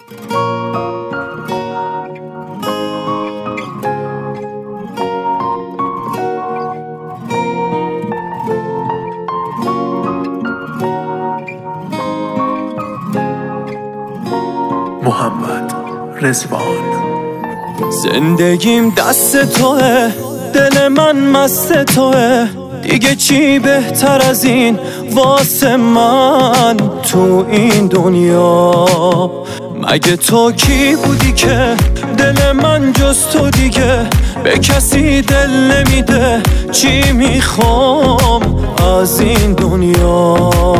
محمد رضوان. زندگیم دست توه، دل من مست توه، دیگه چی بهتر از این واسه من تو این دنیا؟ مگه تو کی بودی که دل من جز تو دیگه به کسی دل نمیده؟ چی میخوام از این دنیا؟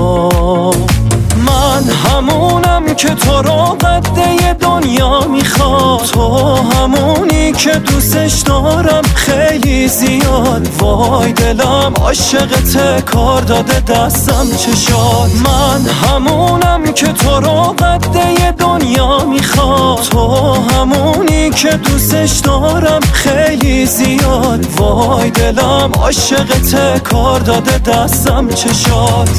من همونم که تو رو قده دنیا میخواد، تو همونی که دوستش دارم خیلی زیاد. وای دلم عاشقته، کار داده دستم چشات. من همونم که تو رو قده دنیا میخواد، تو همونی که دوستش دارم خیلی زیاد. وای دلم عاشقته، کار داده دستم چشات.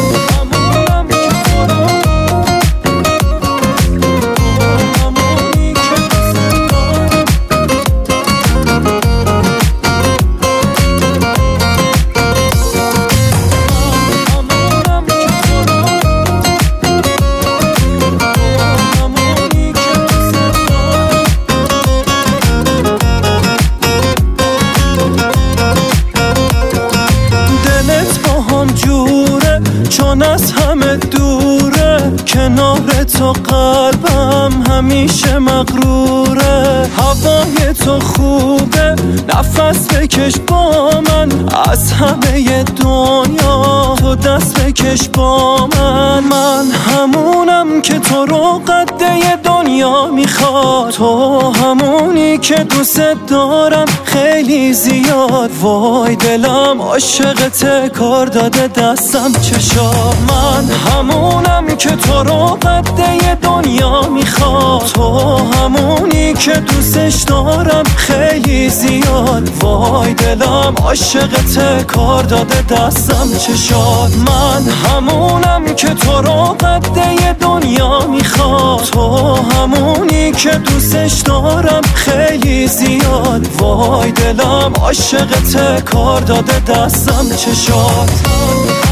چون از همه دوره، کنار تو قلبم همیشه مغروره. هوای تو خوبه، نفس بکش با من، از همه دنیا تو دست بکش با من. من همونم که تو رو قده دنیا میخواد، تو همونی که دوست دارم خیلی زیاد. وای دلم عاشقته، کار داده دستم چشات. من همونم که تو رو قده دنیا میخواد، تو همونی که دوستش دارم خیلی زیاد. وای دلم عاشقته، کار داده دستم چشات. من همونم که تو رو قده دنیا میخواد، تو همونی که دوستش دارم خیلی زیاد. وای دلم عاشقته، کار داده دستم چشات.